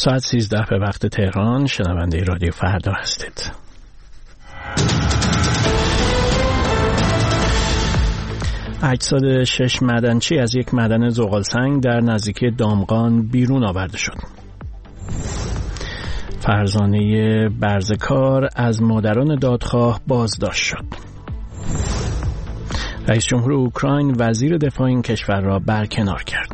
ساعت 13 به وقت تهران. شنونده رادیو فردا هستید. اجساد 6 معدنچی از یک معدن زغالسنگ در نزدیکی دامغان بیرون آورده شد. فرزانه برزکار از مادران دادخواه بازداشت شد. رئیس جمهور اوکراین وزیر دفاع این کشور را برکنار کرد.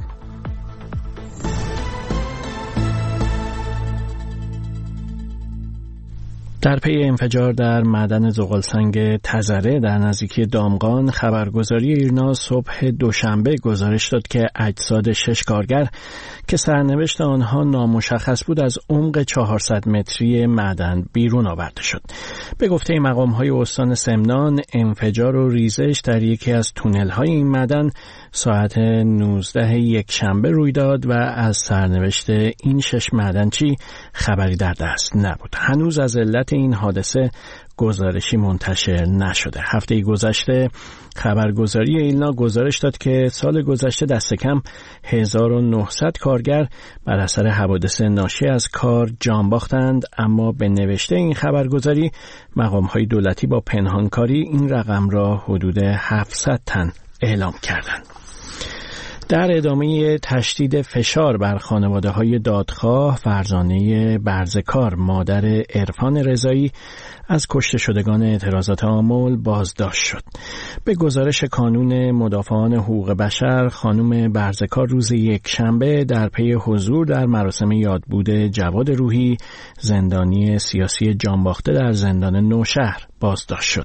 در پی انفجار در معدن زغالسنگ تزره در نزدیکی دامغان، خبرگزاری ایرنا صبح دوشنبه گزارش داد که اجساد 6 کارگر که سرنوشت آنها نامشخص بود از عمق 400 متری معدن بیرون آورده شد. به گفته مقام‌های استان سمنان، انفجار و ریزش در یکی از تونل‌های این معدن ساعت 19 یکشنبه روی داد و از سرنوشت این 6 معدنچی خبری در دست نبود. هنوز از علت این حادثه گزارشی منتشر نشده. هفته گذشته خبرگزاری ایلنا گزارش داد که سال گذشته دست کم 1900 کارگر بر اثر حوادث ناشی از کار جان باختند، اما به نوشته این خبرگزاری مقام‌های دولتی با پنهانکاری این رقم را حدود 700 تن اعلام کردند. در ادامه تشدید فشار بر خانواده‌های دادخواه، فرزانه برزکار مادر عرفان رضایی از کشته شدگان اعتراضات آمل بازداشت شد. به گزارش کانون مدافعان حقوق بشر، خانم برزکار روز یکشنبه در پی حضور در مراسم یادبود جواد روحی، زندانی سیاسی جانباخته در زندان نوشهر بازداشت شد.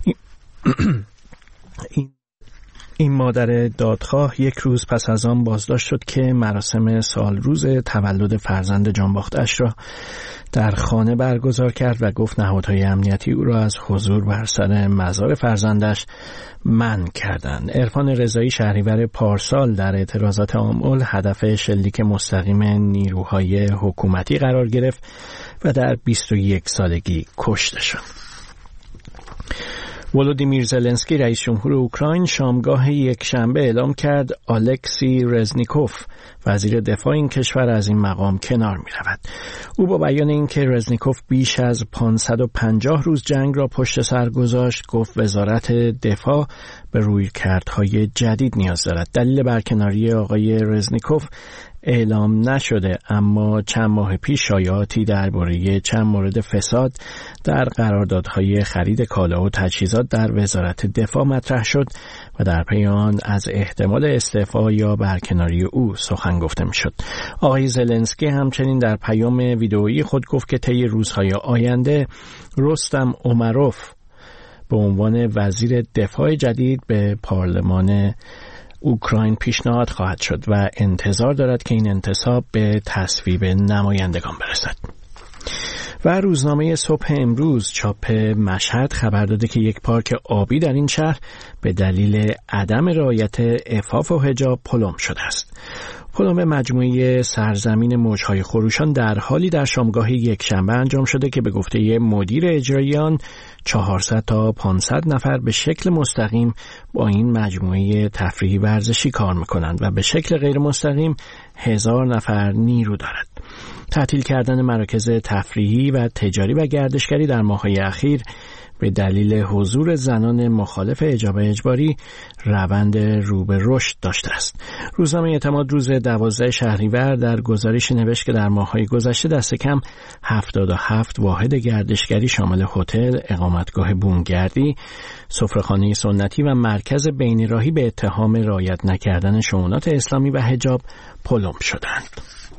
این مادر دادخواه یک روز پس از آن بازداشت شد که مراسم سالروز تولد فرزند جانباخته‌اش را در خانه برگزار کرد و گفت نهادهای امنیتی او را از حضور بر سر مزار فرزندش منع کردند. عرفان رضایی شهریور پارسال در اعتراضات آمل هدف شلیک مستقیم نیروهای حکومتی قرار گرفت و در 21 سالگی کشته شد. ولودیمیر زلنسکی رئیس جمهور اوکراین شامگاه یکشنبه اعلام کرد الکسی رزنیکوف وزیر دفاع این کشور از این مقام کنار می رود. او با بیان اینکه رزنیکوف بیش از 550 روز جنگ را پشت سر گذاشت، گفت وزارت دفاع به رویکردهای جدید نیاز دارد. دلیل برکناری آقای رزنیکوف اعلام نشده، اما چند ماه پیش شایعاتی درباره چند مورد فساد در قراردادهای خرید کالا و تجهیزات در وزارت دفاع مطرح شد و در پی آن از احتمال استعفا یا برکناری او سخن گفته میشد. آقای زلنسکی همچنین در پیام ویدئویی خود گفت که طی روزهای آینده رستم اومروف به عنوان وزیر دفاع جدید به پارلمان اوکراین پیشنهاد خواهد شد و انتظار دارد که این انتصاب به تصویب نمایندگان برسد. و روزنامه صبح امروز چاپ مشهد خبر داده که یک پارک آبی در این شهر به دلیل عدم رعایت عفاف و حجاب پلم شده است. پلم مجموعه سرزمین موجهای خروشان در حالی در شامگاه یکشنبه انجام شده که به گفته مدیر اجرایی آن 400 تا 500 نفر به شکل مستقیم با این مجموعه تفریحی ورزشی کار میکنند و به شکل غیر مستقیم 1000 نفر نیرو دارد. تعطیل کردن مراکز تفریحی و تجاری و گردشگری در ماه‌های اخیر به دلیل حضور زنان مخالف حجاب اجباری روند رو به رشد داشته است. روزنامه اعتماد روز 12 شهریور در گزارشی نوشت که در ماه‌های گذشته دست کم 77 واحد گردشگری شامل هتل، اقامتگاه بومگردی، سفره‌خانه سنتی و مرکز بین‌راهی به اتهام رعایت نکردن شؤونات اسلامی و حجاب پلم شدند.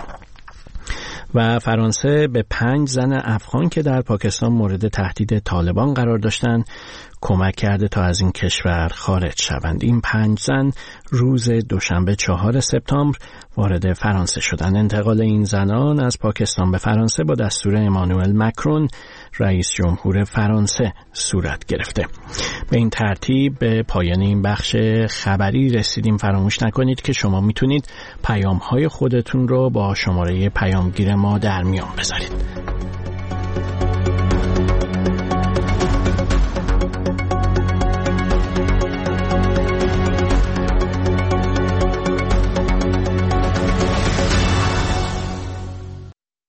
و فرانسه به 5 زن افغان که در پاکستان مورد تهدید طالبان قرار داشتند کمک کرده تا از این کشور خارج شوند. این 5 زن روز دوشنبه 4 سپتامبر وارد فرانسه شدند. انتقال این زنان از پاکستان به فرانسه با دستور امانوئل مکرون رئیس جمهور فرانسه صورت گرفته. به این ترتیب به پایان این بخش خبری رسیدیم. فراموش نکنید که شما میتونید پیام‌های خودتون رو با شماره پیامگیر ما در میان بذارید.